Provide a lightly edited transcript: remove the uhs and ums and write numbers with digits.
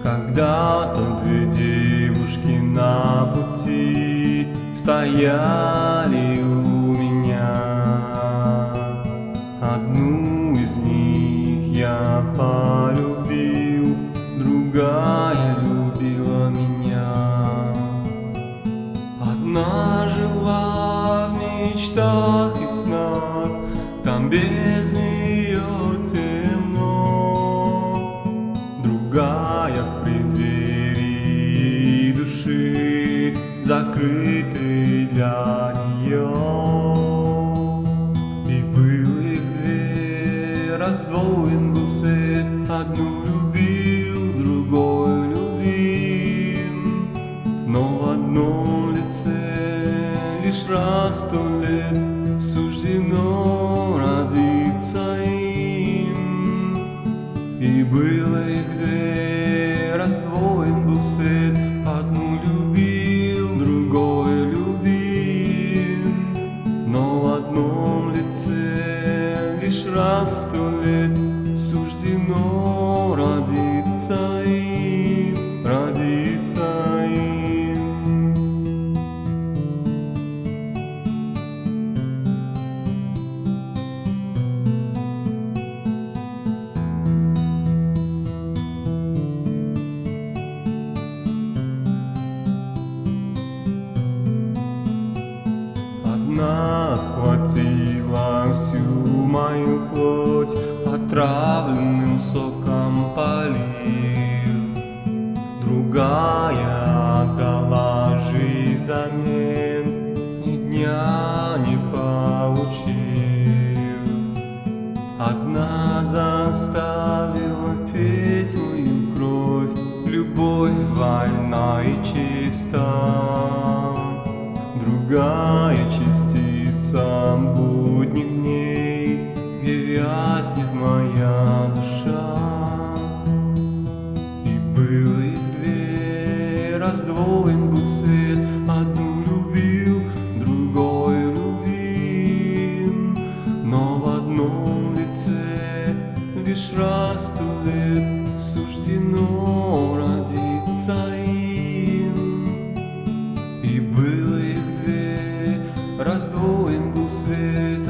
Когда-то две девушки на пути стояли у меня. Одну из них я полюбил, другая любила меня. Одна жила в мечтах и снах, там без нее темно. Другая в преддверии души, закрытой для нее. И был их две, раздвоен был свет, одну любил, другой любим. Но в одном лице лишь раз 100 лет суждено родиться им. И было их две, раздвоен был свет, одну любил, другой любим. Но в одном лице лишь раз 100 лет суждено родиться им, родиться им. Одна охватила всю мою плоть, отравленным соком полив. Другая отдала жизнь взамен, ни дня не получив. Одна заставила петь мою кровь, любовь вольна и чиста. Другая частица будни в ней, где вязнет моя душа. И было их две, раздвоен был свет, одну любил, другой любим. Но в одном лице лишь раз 100 лет суждено родиться им. И было их две, раздвоен был свет,